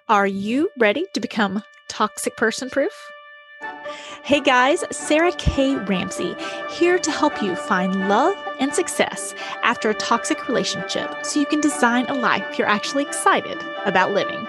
Are you ready to become toxic person proof? Hey guys, Sarah K. Ramsey here to help you find love and success after a toxic relationship so you can design a life you're actually excited about living.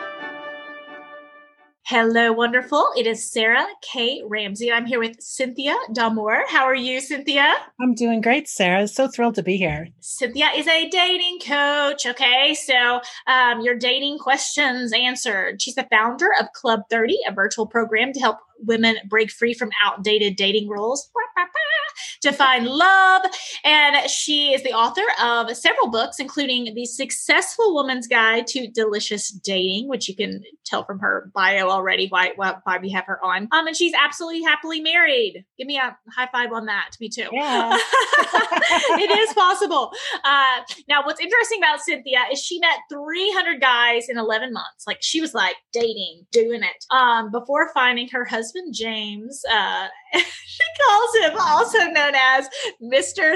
Hello, wonderful. It is Sarah K. Ramsey. I'm here with Cynthia Damour. How are you, Cynthia? I'm doing great, Sarah. So thrilled to be here. Cynthia is a dating coach. Okay, so your dating questions answered. She's the founder of Club 30, a virtual program to help women break free from outdated dating roles to find love. And she is the author of several books, including The Successful Woman's Guide to Delicious Dating, which you can tell from her bio already why we have her on. And she's absolutely happily married. Give me a high five on that. Me too. Yeah. It is possible. Now, what's interesting about Cynthia is she met 300 guys in 11 months. Like she was like dating, doing it. Before finding her husband, James, she calls him also known as Mr.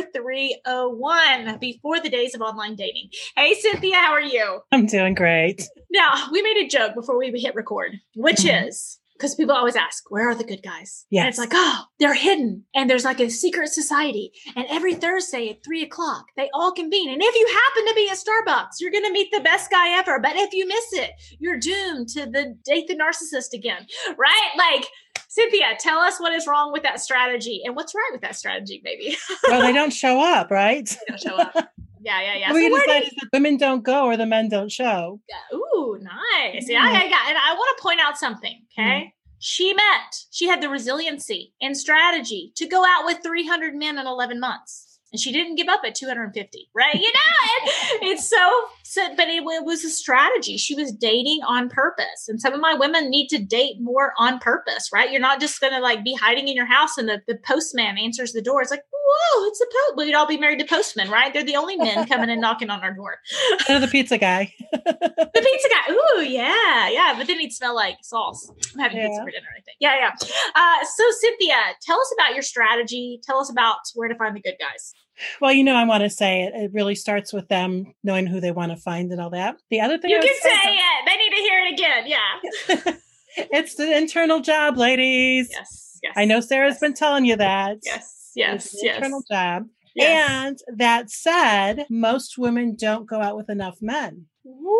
301 before the days of online dating. Hey, Cynthia, how are you? I'm doing great. Now, we made a joke before we hit record, which is, because people always ask, where are the good guys? Yes. And it's like, oh, they're hidden. And there's like a secret society. And every Thursday at 3:00, they all convene. And if you happen to be at Starbucks, you're going to meet the best guy ever. But if you miss it, you're doomed to date the narcissist again, right? Like, Cynthia, tell us what is wrong with that strategy and what's right with that strategy, maybe. Well, they don't show up, right? They don't show up. Yeah. We decided that women don't go or the men don't show. Ooh, nice. Yeah. And I want to point out something, okay? She had the resiliency and strategy to go out with 300 men in 11 months. And she didn't give up at 250, right? You know, it's but it was a strategy. She was dating on purpose. And some of my women need to date more on purpose, right? You're not just going to like be hiding in your house and the postman answers the door. It's like, whoa, it's the post. We'd all be married to postmen, right? They're the only men coming and knocking on our door. And the pizza guy. The pizza guy. Ooh, yeah. But then he'd smell like sauce. I'm having pizza for dinner, I think. Yeah. So Cynthia, tell us about your strategy. Tell us about where to find the good guys. Well, I want to say it really starts with them knowing who they want to find and all that. The other thing you can say it. They need to hear it again. Yeah. It's the internal job, ladies. Yes. I know Sarah's been telling you that. Yes. It's the internal job. Yes. And that said, most women don't go out with enough men.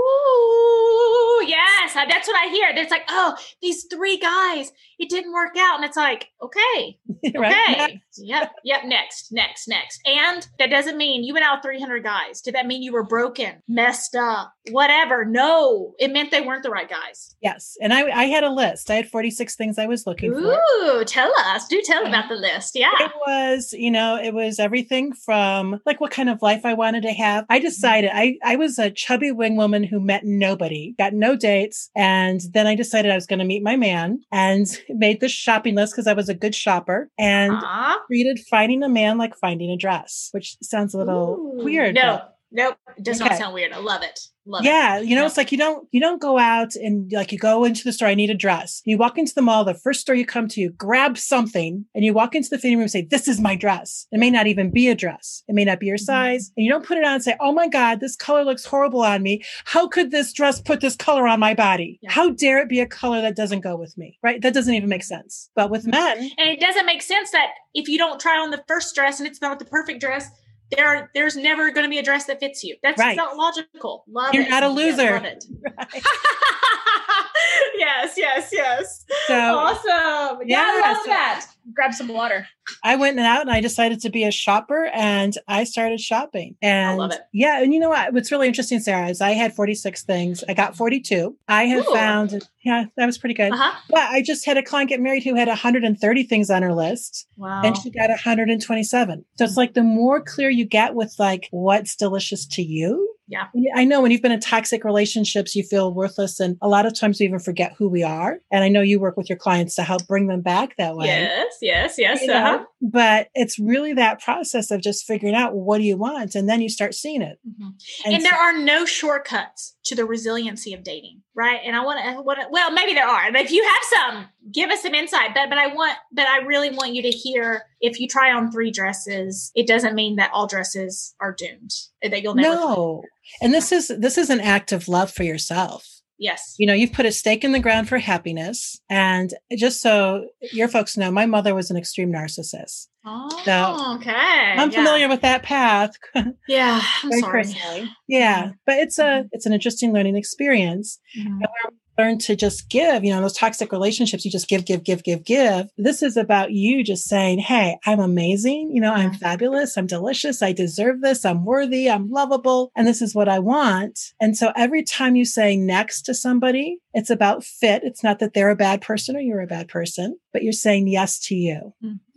Ooh, yes. That's what I hear. It's like, oh, these 3 guys, it didn't work out. And it's like, okay. Right? Yep. Next. And that doesn't mean you went out with 300 guys. Did that mean you were broken, messed up, whatever? No, it meant they weren't the right guys. Yes. And I had a list. I had 46 things I was looking for. Ooh, tell us. Do tell about the list. Yeah. It was everything from like what kind of life I wanted to have. I decided I was a chubby wing woman who met nobody, got no dates. And then I decided I was going to meet my man and made this shopping list because I was a good shopper and treated finding a man like finding a dress, which sounds a little weird. Nope. It does not sound weird. I love it. It's like you don't go out and like you go into the store, I need a dress. You walk into the mall, the first store you come to, you grab something and you walk into the fitting room and say, this is my dress. It may not even be a dress. It may not be your size. And you don't put it on and say, oh my God, this color looks horrible on me. How could this dress put this color on my body? Yeah. How dare it be a color that doesn't go with me, right? That doesn't even make sense. But with men. And it doesn't make sense that if you don't try on the first dress and it's not the perfect dress, there's never going to be a dress that fits you. That's right. Not logical. You're not a loser. Yeah, love it. Right. Yes. So awesome. Yeah, I love that. Grab some water. I went out and I decided to be a shopper and I started shopping. And I love it. Yeah. And you know what? What's really interesting, Sarah, is I had 46 things. I got 42. I have found, that was pretty good. But I just had a client get married who had 130 things on her list. Wow. And she got 127. So it's like the more clear you get with like what's delicious to you. Yeah. I know when you've been in toxic relationships, you feel worthless. And a lot of times we even forget who we are. And I know you work with your clients to help bring them back that way. Yes. But it's really that process of just figuring out what do you want? And then you start seeing it. Mm-hmm. And there are no shortcuts to the resiliency of dating, right? And I want to, well, maybe there are, but if you have some, give us some insight. But I really want you to hear, if you try on 3 dresses, it doesn't mean that all dresses are doomed, that you'll never. No. And this is an act of love for yourself. Yes. You've put a stake in the ground for happiness. And just so your folks know, my mother was an extreme narcissist. Oh, so okay. I'm familiar with that path. Yeah. I'm very sorry. personally. Yeah. But it's an interesting learning experience. And where we learn to just give, those toxic relationships, you just give. This is about you just saying, hey, I'm amazing. I'm fabulous. I'm delicious. I deserve this. I'm worthy. I'm lovable. And this is what I want. And so every time you say next to somebody, it's about fit. It's not that they're a bad person or you're a bad person, but you're saying yes to you.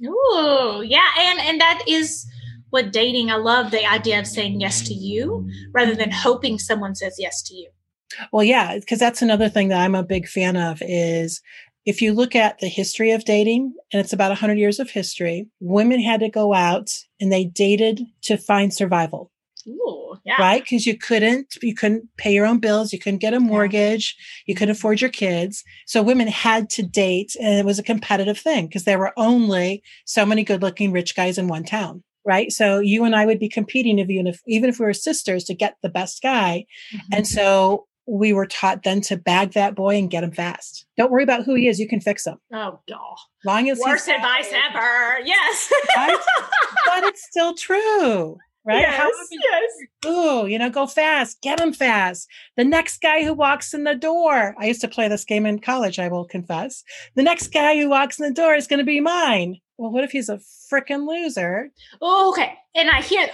Ooh, yeah. And that is what dating, I love the idea of saying yes to you rather than hoping someone says yes to you. Well, yeah, because that's another thing that I'm a big fan of is if you look at the history of dating, and it's about 100 years of history, women had to go out and they dated to find survival. Ooh, yeah. Right? Because you couldn't pay your own bills. You couldn't get a mortgage. You couldn't afford your kids. So women had to date, and it was a competitive thing because there were only so many good looking rich guys in one town. Right. So you and I would be competing even if we were sisters to get the best guy. And so we were taught then to bag that boy and get him fast. Don't worry about who he is. You can fix him. Oh, God. Long as worst advice ever. Yes. Right? But it's still true. Right? Yes. Ooh, go fast. Get him fast. The next guy who walks in the door. I used to play this game in college, I will confess. The next guy who walks in the door is going to be mine. Well, what if he's a freaking loser? Oh, okay. And I hear,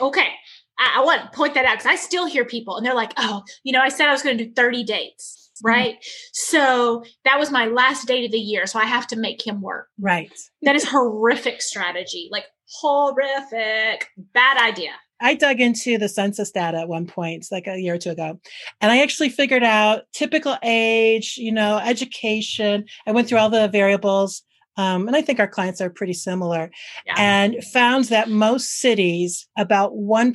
I want to point that out because I still hear people and they're like, oh, I said I was going to do 30 dates, right? So that was my last date of the year. So I have to make him work. Right. That is horrific strategy. Like horrific, bad idea. I dug into the census data at one point, like a year or two ago, and I actually figured out typical age, education. I went through all the variables. And I think our clients are pretty similar and found that most cities, about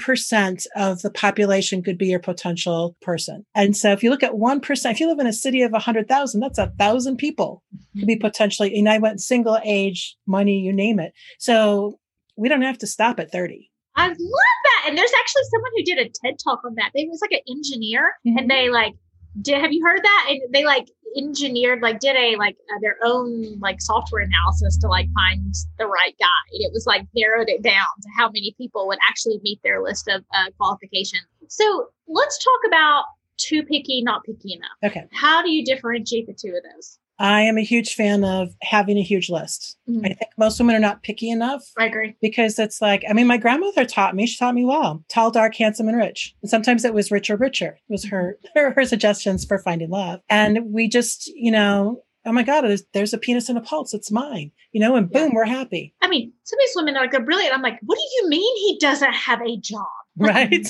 1% of the population could be your potential person. And so if you look at 1%, if you live in a city of 100,000, that's 1,000 people could be potentially, and I went single age, money, you name it. So we don't have to stop at 30. I love that. And there's actually someone who did a TED talk on that. They was like an engineer and they have you heard that? And they engineered, did their own software analysis to find the right guy. And it was narrowed it down to how many people would actually meet their list of qualifications. So let's talk about too picky, not picky enough. Okay. How do you differentiate the two of those? I am a huge fan of having a huge list. I think most women are not picky enough. I agree. Because it's my grandmother taught me, she taught me well, tall, dark, handsome, and rich. And sometimes it was richer. It was her suggestions for finding love. And we just, oh my God, there's a penis and a pulse. It's mine, and boom, we're happy. I mean, some of these women are they're brilliant. I'm like, what do you mean he doesn't have a job? Right.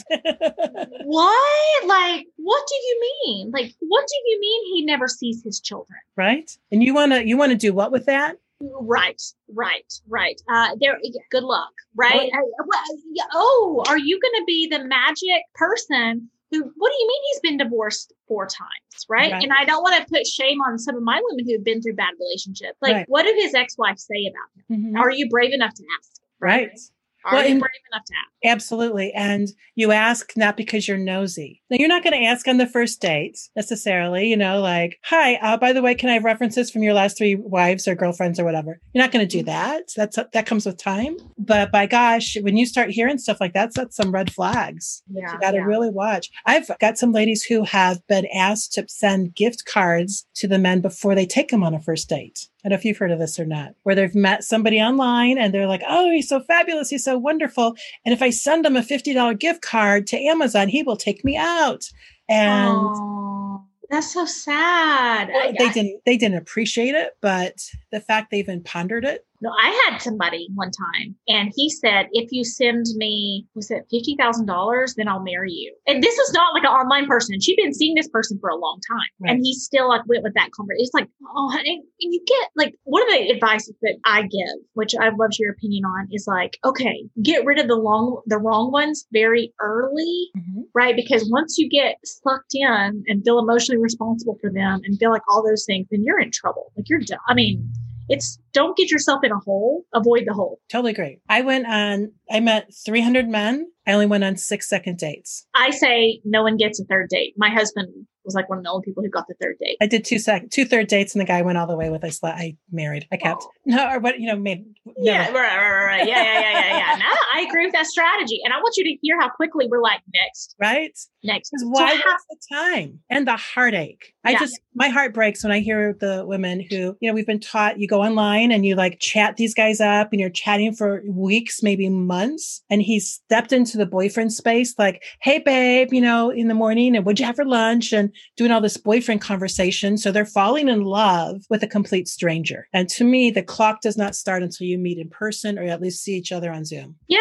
What? What do you mean? What do you mean he never sees his children? Right. And you want to do what with that? Right. Good luck. Right. Are you going to be the magic person who, what do you mean he's been divorced 4 times? Right. And I don't want to put shame on some of my women who've been through bad relationships. What did his ex-wife say about him? Are you brave enough to ask? Right. Are you brave enough to ask? Absolutely. And you ask not because you're nosy. Now, you're not going to ask on the first date necessarily, hi, by the way, can I have references from your last 3 wives or girlfriends or whatever? You're not going to do that. That comes with time. But by gosh, when you start hearing stuff like that, that's some red flags. Yeah, you got to really watch. I've got some ladies who have been asked to send gift cards to the men before they take them on a first date. I don't know if you've heard of this or not, where they've met somebody online and they're like, oh, he's so fabulous. He's so wonderful. And if I send him a $50 gift card to Amazon, he will take me out. And that's so sad. They didn't appreciate it, but the fact they even pondered it. No, I had somebody one time and he said, if you send me, was it $50,000, then I'll marry you. And this is not an online person. She'd been seeing this person for a long time. Right. And he still went with that conversation. It's and you get one of the advices that I give, which I'd love your opinion on, is okay, get rid of the wrong ones very early, right? Because once you get sucked in and feel emotionally responsible for them and feel all those things, then you're in trouble. You're done. I mean, don't get yourself in a hole, avoid the hole. Totally agree. I met 300 men. I only went on 6 second dates. I say no one gets a third date. My husband was like one of the only people who got the third date. I did two third dates, and the guy went all the way with I married. I kept made. Yeah, right. Yeah. No, I agree with that strategy, and I want you to hear how quickly we're like next, right? Next. Why waste the time and the heartache? My heart breaks when I hear the women who, we've been taught you go online and you like chat these guys up and you're chatting for weeks, maybe months. And he stepped into the boyfriend space like, hey, babe, in the morning, and what'd you have for lunch? And doing all this boyfriend conversation. So they're falling in love with a complete stranger. And to me, the clock does not start until you meet in person or at least see each other on Zoom. Yeah.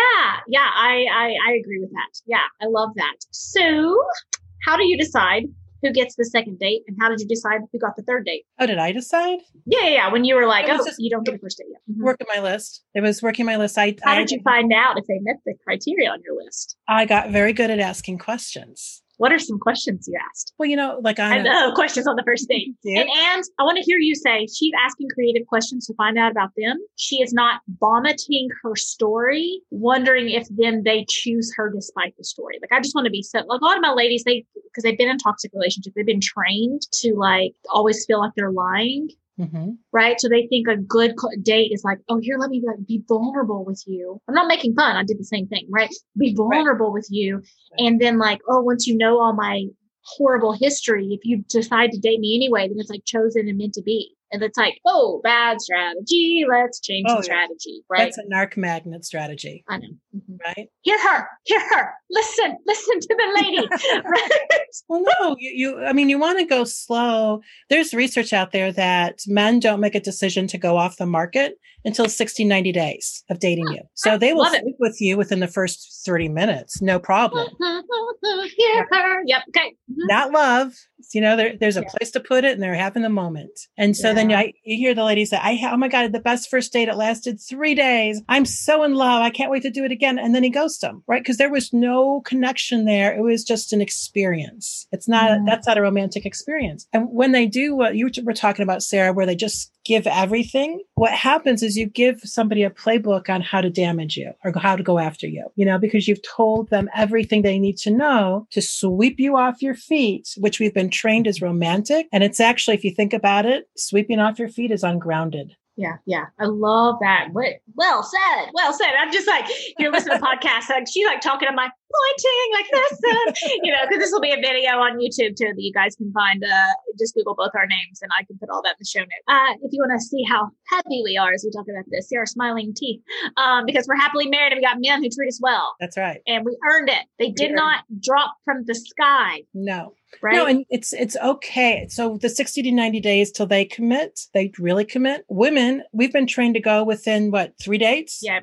I agree with that. Yeah, I love that. So how do you decide who gets the second date, and how did you decide who got the third date? Oh, did I decide? Yeah. When you were like, you don't get a first date yet. Mm-hmm. Working my list. It was working my list. How did you find out if they met the criteria on your list? I got very good at asking questions. What are some questions you asked? Well, I know questions on the first date. And I want to hear you say she's asking creative questions to find out about them. She is not vomiting her story, wondering if then they choose her despite the story. Like, I just want to be so, like, a lot of my ladies, because they've been in toxic relationships, they've been trained to like always feel like they're lying. Mm-hmm. Right. So they think a good date is like, oh, here, let me be vulnerable with you. I'm not making fun. I did the same thing. Right. Be vulnerable with you. Right. And then like, oh, once you know all my horrible history, if you decide to date me anyway, then it's like chosen and meant to be. And it's like, oh, bad strategy. Let's change the strategy. Right. That's a narc magnet strategy. I know. Mm-hmm. Right. Hear her. Listen to the lady. Right? Well, no, you want to go slow. There's research out there that men don't make a decision to go off the market until 60, 90 days of dating you. So they will sleep with you within the first 30 minutes. No problem. Hear her. Yep. Okay. Mm-hmm. Not love. There's a place to put it, and they're having the moment. And so then you hear the lady say, oh my God, the best first date, it lasted 3 days. I'm so in love. I can't wait to do it again. And then he ghosts them, right? Because there was no connection there. It was just an experience. It's not, that's not a romantic experience. And when they do what you were talking about, Sarah, where they just give everything, what happens is you give somebody a playbook on how to damage you or how to go after you, because you've told them everything they need to know to sweep you off your feet, which we've been trained as romantic. And it's actually, if you think about it, sweeping off your feet is ungrounded. Yeah. I love that. Well said. I'm just like, you're listening to podcasts, like she's like talking to my pointing like this, because this will be a video on YouTube too that you guys can find. Just Google both our names and I can put all that in the show notes. If you want to see how happy we are as we talk about this, see our smiling teeth, because we're happily married and we got men who treat us well. That's right. And we earned it. They did not drop from the sky. No. Right? No, and it's okay. So the 60 to 90 days till they really commit. Women, we've been trained to go within 3 dates? Yep.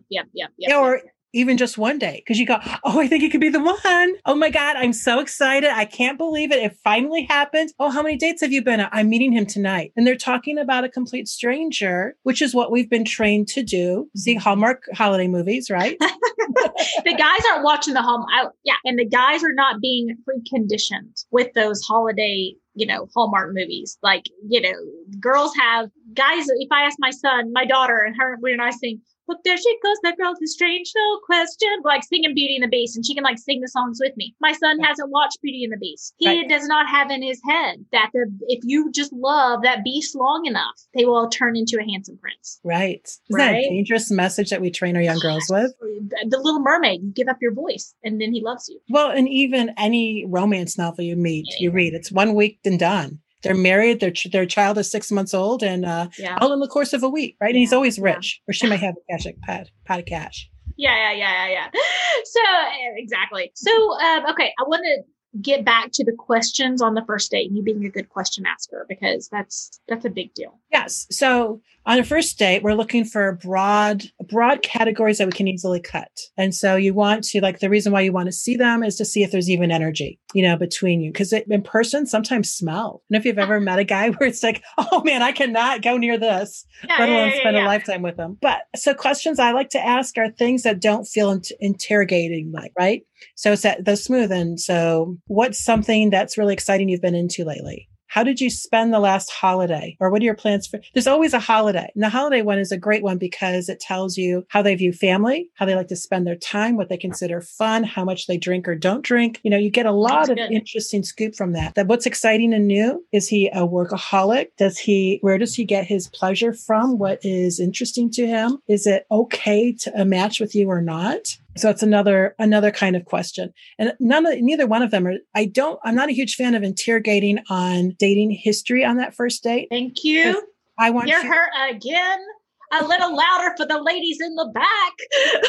Or even just one day, because you go, oh, I think it could be the one. Oh my God, I'm so excited. I can't believe it. It finally happened. Oh, how many dates have you been on? I'm meeting him tonight. And they're talking about a complete stranger, which is what we've been trained to do. See Hallmark holiday movies, right? The guys aren't watching the and the guys are not being preconditioned with those holiday, Hallmark movies. Like, girls have guys. If I ask my daughter and her, when I sing, look, there she goes, that girl with a strange no question, like singing Beauty and the Beast, and she can like sing the songs with me. My son hasn't watched Beauty and the Beast. He does not have in his head that if you just love that beast long enough, they will turn into a handsome prince. Right. Isn't that a dangerous message that we train our young girls with? The Little Mermaid, you give up your voice and then he loves you. Well, and even any romance novel you read, it's 1 week and done. They're married. Their child is 6 months old, and all in the course of a week, right? And he's always rich, or she might have a pot of cash. Yeah. So exactly. So okay, I want to get back to the questions on the first date and you being a good question asker, because that's a big deal. Yes. So on a first date, we're looking for broad categories that we can easily cut. And so you want to, like, the reason why you want to see them is to see if there's even energy, between you. Because in person, sometimes smell. And if you've ever met a guy where it's like, oh man, I cannot go near this, let alone spend a lifetime with them. But so questions I like to ask are things that don't feel interrogating, like, right? So it's the smooth. And so what's something that's really exciting you've been into lately? how did you spend the last holiday? Or what are your plans for? There's always a holiday. And the holiday one is a great one because it tells you how they view family, how they like to spend their time, what they consider fun, how much they drink or don't drink. You know, you get a lot of interesting scoop from that. That what's exciting and new? Is he a workaholic? Where does he get his pleasure from? What is interesting to him? Is it okay to match with you or not? So it's another kind of question. And neither one of them I'm not a huge fan of interrogating on dating history on that first date. Thank you. I want Hear her again. A little louder for the ladies in the back.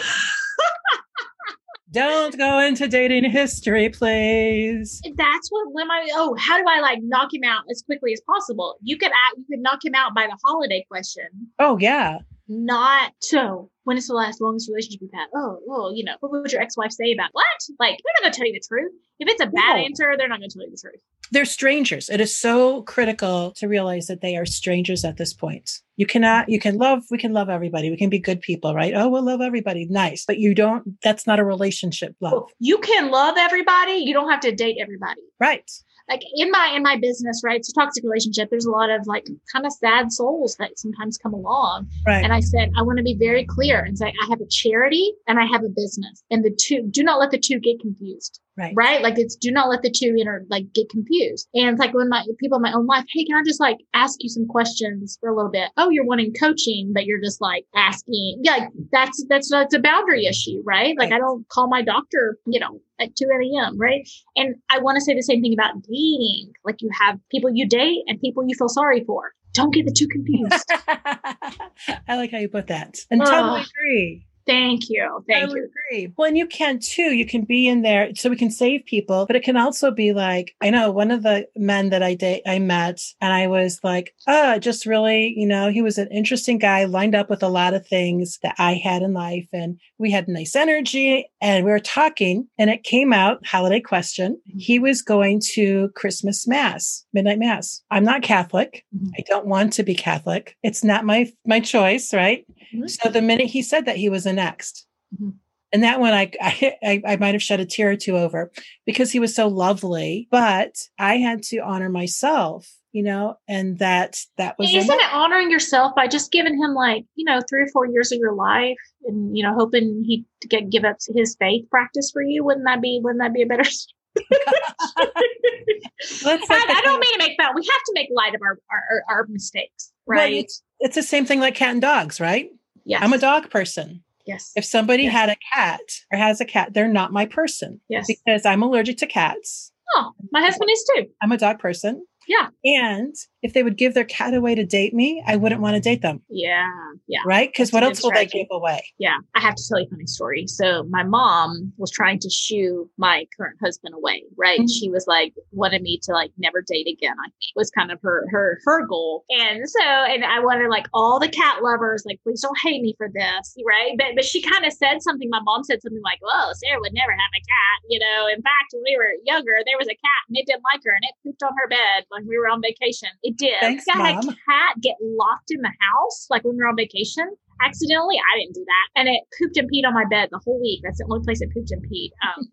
Don't go into dating history, please. That's how do I like knock him out as quickly as possible? You could knock him out by the holiday question. Oh, yeah. Not so. When is the longest relationship you've had? Oh, well, you know, what would your ex-wife say about what? Like, they're not going to tell you the truth. If it's a bad answer, they're not going to tell you the truth. They're strangers. It is so critical to realize that they are strangers at this point. We can love everybody. We can be good people, right? Oh, we'll love everybody. Nice. But that's not a relationship love. Well, you can love everybody. You don't have to date everybody. Right. Like in my business, right? It's a toxic relationship. There's a lot of like kind of sad souls that sometimes come along. Right. And I said, I want to be very clear and say, I have a charity and I have a business, and do not let the two get confused. Right. Like do not let the two get confused. And it's like when people in my own life, hey, can I just like ask you some questions for a little bit? Oh, you're wanting coaching, but you're just like asking. Yeah. That's a boundary issue, right? Like I don't call my doctor, at 2 a.m. Right. And I want to say the same thing about dating. Like you have people you date and people you feel sorry for. Don't get the two confused. I like how you put that. And totally agree. Thank you. Thank you. Agree. Well, and you can too. You can be in there so we can save people, but it can also be like, I know one of the men that I met, and I was like, just really, he was an interesting guy, lined up with a lot of things that I had in life. And we had nice energy and we were talking, and it came out, holiday question. He was going to Christmas Mass, midnight Mass. I'm not Catholic. Mm-hmm. I don't want to be Catholic. It's not my choice, right? Mm-hmm. So the minute he said that, he was the next. Mm-hmm. And that one, I might have shed a tear or two over because he was so lovely, but I had to honor myself, and that was. Isn't it honoring yourself by just giving him 3 or 4 years of your life and, hoping he give up his faith practice for you? Wouldn't that be a better I don't mean to make fun. We have to make light of our mistakes, right? Well, it's the same thing like cat and dogs, right? Yes. I'm a dog person. Yes. If somebody had a cat or has a cat, they're not my person. Yes. Because I'm allergic to cats. Oh, my husband is too. I'm a dog person. Yeah. And if they would give their cat away to date me, I wouldn't want to date them. Yeah. Yeah. Right? Because what else will they give away? Yeah. I have to tell you a funny story. So my mom was trying to shoo my current husband away, right? Mm-hmm. She was wanted me to never date again. I think was kind of her goal. And I wanted all the cat lovers, please don't hate me for this, right? But she kind of said something. My mom said something like, well, Sarah would never have a cat. In fact, when we were younger, there was a cat and it didn't like her and it pooped on her bed when we were on vacation. It did. Thanks, I had Mom. a cat get locked in the house, when we were on vacation. Accidentally, I didn't do that. And it pooped and peed on my bed the whole week. That's the only place it pooped and peed.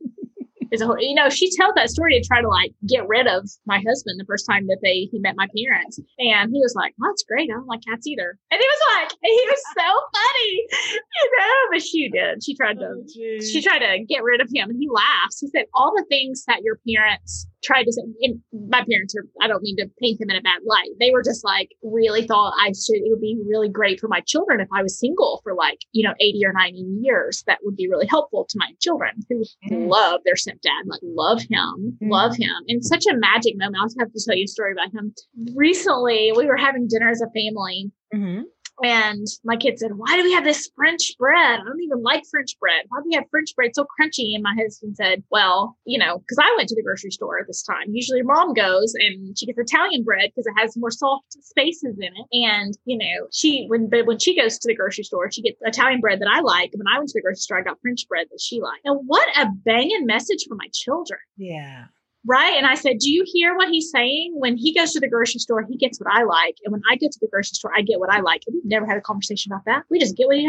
She tells that story to try to get rid of my husband the first time that he met my parents. And he was like, well, that's great. I don't like cats either. And he was so funny, but she did. She tried to get rid of him, and he laughs. He said, all the things that your parents tried to say, and my parents I don't mean to paint them in a bad light. They were just really thought it would be really great for my children if I was single for 80 or 90 years. That would be really helpful to my children who love their stepdad, love him. And such a magic moment. I'll have to tell you a story about him. Recently, we were having dinner as a family. Mm-hmm. And my kid said, why do we have this French bread? I don't even like French bread. Why do we have French bread? It's so crunchy. And my husband said, well, because I went to the grocery store at this time. Usually your mom goes and she gets Italian bread because it has more soft spaces in it. And, when she goes to the grocery store, she gets Italian bread that I like. When I went to the grocery store, I got French bread that she liked. And what a banging message for my children. Yeah. Right. And I said, do you hear what he's saying? When he goes to the grocery store, he gets what I like. And when I go to the grocery store, I get what I like. And we've never had a conversation about that. We just get what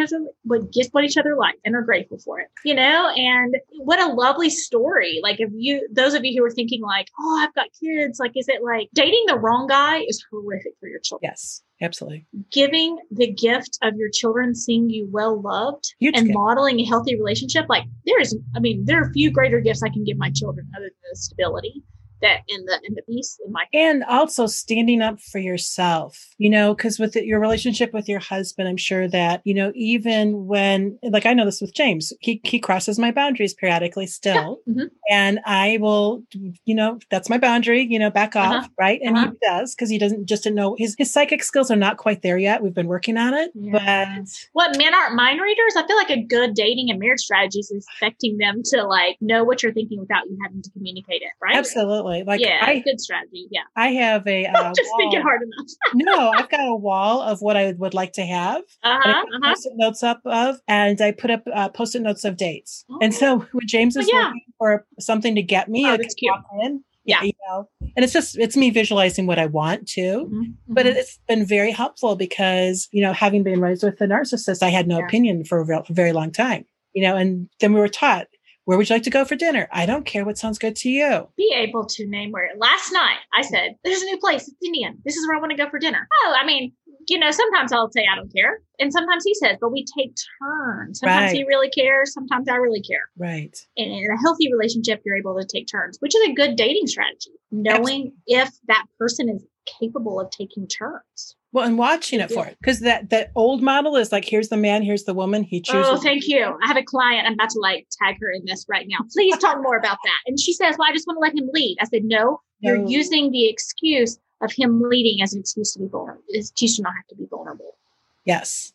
each other like and are grateful for it, and what a lovely story. Like those of you who are thinking like, oh, I've got kids. Like, is it like dating the wrong guy is horrific for your children? Yes, absolutely. Giving the gift of your children seeing you well loved and modeling a healthy relationship. Like there are few greater gifts I can give my children other than the stability that and the peace in my and also standing up for yourself, because with your relationship with your husband, I'm sure that, even when, like, I know this with James, he crosses my boundaries periodically still. Yeah. Mm-hmm. And I will, that's my boundary, back off. Right. And he does, because he didn't know his psychic skills are not quite there yet. We've been working on it. Yes. But men aren't mind readers. I feel like a good dating and marriage strategy is expecting them to like know what you're thinking without you having to communicate it. Right. Absolutely. Like, good strategy. Yeah. I have a just thinking hard enough. No, I've got a wall of what I would like to have. Post-it notes up of, and I put up post-it notes of dates. Oh. And so when James is looking for something to get me, I can walk in. Yeah. And it's me visualizing what I want to, but it's been very helpful because, having been raised with a narcissist, I had no opinion for a very long time, and then we were taught, where would you like to go for dinner? I don't care what sounds good to you. Be able to name where. Last night, I said, there's a new place. It's Indian. This is where I want to go for dinner. Oh, sometimes I'll say, I don't care. And sometimes he says, but we take turns. Sometimes he really cares. Sometimes I really care. Right. And in a healthy relationship, you're able to take turns, which is a good dating strategy. Knowing if that person is capable of taking turns. Well, and watching it for it. Because that old model is like, here's the man, here's the woman. He chooses. Oh, thank you. I have a client. I'm about to tag her in this right now. Please talk more about that. And she says, well, I just want to let him lead. I said, no, you're using the excuse of him leading as an excuse to be vulnerable. It's excuse to not have to be vulnerable. Yes.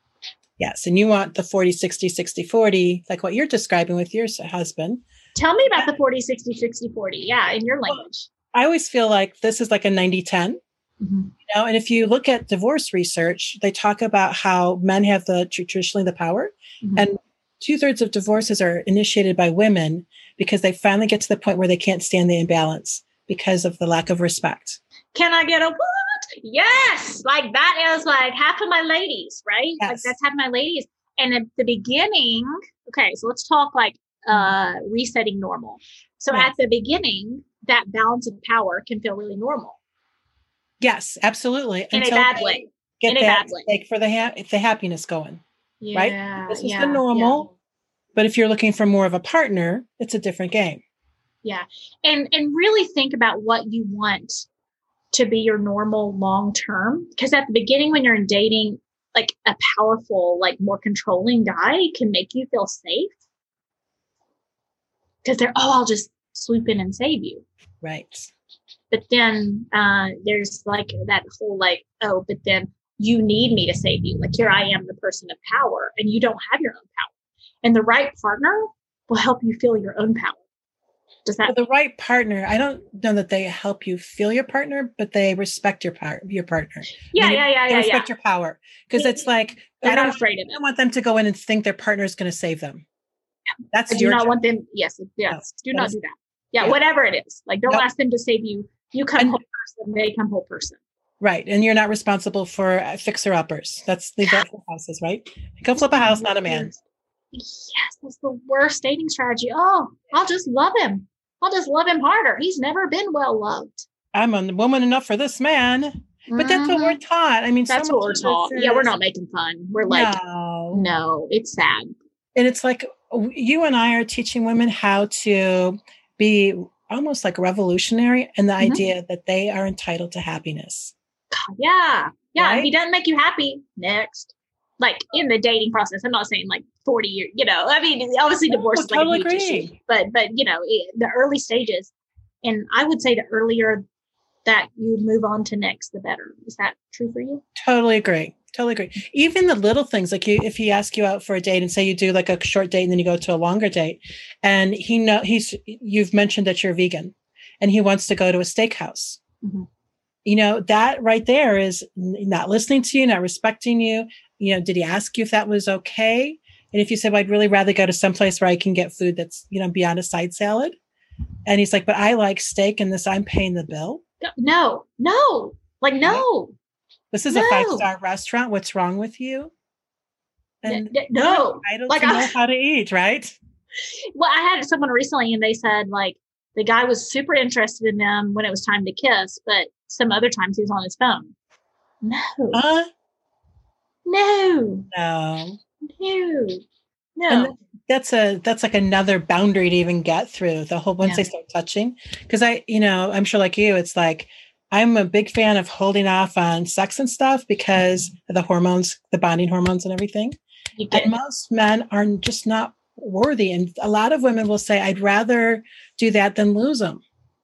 Yes. And you want the 40, 60, 60, 40, like what you're describing with your husband. Tell me about the 40, 60, 60, 40. Yeah. In your language. I always feel like this is like a 90-10. Mm-hmm. And if you look at divorce research, they talk about how men have traditionally the power, and 2/3 of divorces are initiated by women because they finally get to the point where they can't stand the imbalance because of the lack of respect. Can I get a what? Yes. Like that is like half of my ladies, right? Yes. Like that's half of my ladies. And at the beginning, okay, so let's talk like resetting normal. So at the beginning, that balance of power can feel really normal. Yes, absolutely. In a bad way. Get that like for the happiness going. Yeah, right? This is the normal. Yeah. But if you're looking for more of a partner, it's a different game. Yeah. And really think about what you want to be your normal long term. Because at the beginning, when you're in dating, like a powerful, like more controlling guy can make you feel safe. Because I'll just swoop in and save you. Right. But then there's like that whole but then you need me to save you. Like here I am, the person of power, and you don't have your own power. And the right partner will help you feel your own power. Does that? The right partner, I don't know that they help you feel your partner, but they respect your partner. They respect your power. Because it's like, they're not afraid of it. I don't want them to go in and think their partner is going to save them. That's do not want them. Yes. No, do not do that. Yeah, whatever it is. Like, don't ask them to save you. You come whole person, they come whole person. Right. And you're not responsible for fixer-uppers. Leave that for houses, right? Go flip a house, not a man. Yes, that's the worst dating strategy. Oh, I'll just love him. I'll just love him harder. He's never been well loved. I'm a woman enough for this man. But that's what we're taught. I mean, that's what we're taught. Yeah, we're not making fun. We're like, no, it's sad. And it's like you and I are teaching women how to be almost like revolutionary in the idea that they are entitled to happiness. Yeah. Yeah. Right? If he doesn't make you happy, next. Like in the dating process, I'm not saying like 40 years, I mean, obviously divorce is like a huge issue, but the early stages, and I would say the earlier that you move on to next, the better. Is that true for you? Totally agree. Even the little things, like if he asks you out for a date and say you do like a short date and then you go to a longer date, and you've mentioned that you're vegan and he wants to go to a steakhouse. Mm-hmm. That right there is not listening to you, not respecting you. Did he ask you if that was okay? And if you said, well, I'd really rather go to someplace where I can get food that's, beyond a side salad. And he's like, but I like steak and this, I'm paying the bill. No. Like, no. This is a 5-star restaurant. What's wrong with you? And no. I don't like, know how to eat, right? Well, I had someone recently and they said like the guy was super interested in them when it was time to kiss, but some other times he was on his phone. No. And that's like another boundary to even get through the whole, once they start touching. Cause I'm sure like you, it's like, I'm a big fan of holding off on sex and stuff because of the hormones, the bonding hormones and everything. And most men are just not worthy. And a lot of women will say, I'd rather do that than lose them.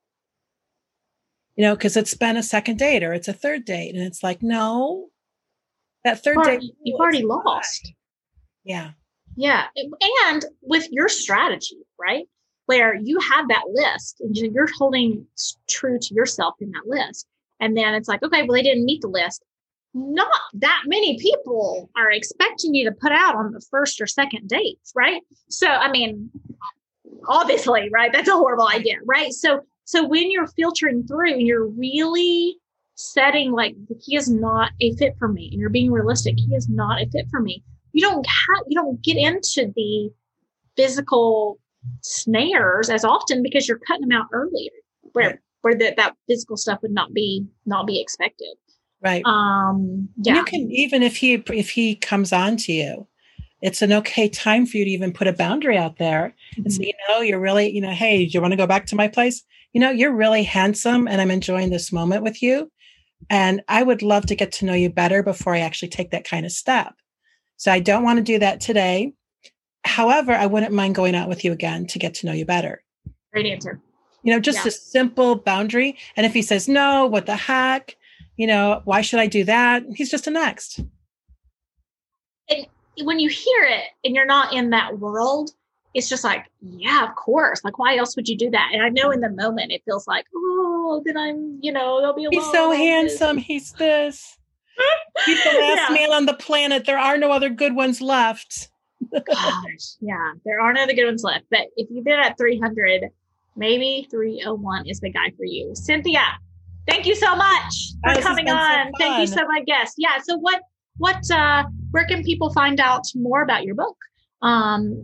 Because it's been a second date or it's a third date. And it's like, no, that third date. You've already lost. Yeah. Yeah. And with your strategy, right? Where you have that list and you're holding true to yourself in that list. And then it's like, okay, well, they didn't meet the list. Not that many people are expecting you to put out on the first or second dates, right? So, I mean, obviously, right? That's a horrible idea, right? So when you're filtering through and you're really setting like, he is not a fit for me, and you're being realistic, he is not a fit for me. You don't get into the physical snares as often because you're cutting them out earlier, where that physical stuff would not be expected. Right. You can, even if he comes on to you, it's an okay time for you to even put a boundary out there and say, you're really, hey, do you want to go back to my place? You're really handsome and I'm enjoying this moment with you. And I would love to get to know you better before I actually take that kind of step. So I don't want to do that today. However, I wouldn't mind going out with you again to get to know you better. Great answer. Just a simple boundary. And if he says, no, what the heck? Why should I do that? He's just a next. And when you hear it and you're not in that world, it's just like, yeah, of course. Like, why else would you do that? And I know in the moment it feels like, oh, then I'm, they'll be alone. He's so handsome. He's this. He's the last man on the planet. There are no other good ones left. Gosh, yeah, there are no other good ones left. But if you've been at 300, maybe 301 is the guy for you. Cynthia, thank you so much for coming on. So thank you so much, guest. Yeah. So where can people find out more about your book? And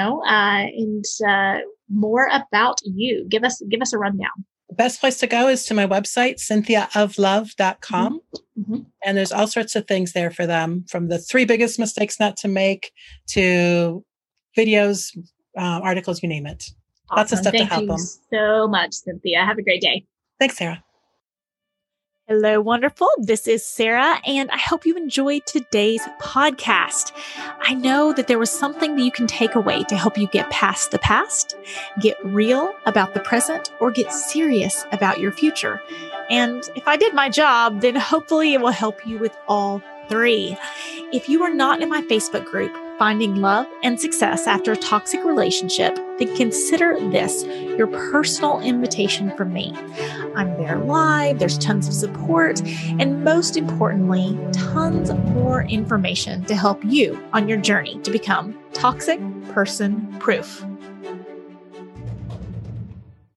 more about you. Give us a rundown. The best place to go is to my website, cynthiaoflove.com. Mm-hmm. And there's all sorts of things there for them, from the 3 biggest mistakes not to make to videos, articles, you name it. Awesome. Lots of stuff to help them. Thank you so much, Cynthia. Have a great day. Thanks, Sarah. Hello, wonderful. This is Sarah, and I hope you enjoyed today's podcast. I know that there was something that you can take away to help you get past the past, get real about the present, or get serious about your future. And if I did my job, then hopefully it will help you with all 3. If you are not in my Facebook group, Finding Love and Success After a Toxic Relationship, then consider this your personal invitation from me. I'm there live, there's tons of support, and most importantly, tons more information to help you on your journey to become toxic person proof.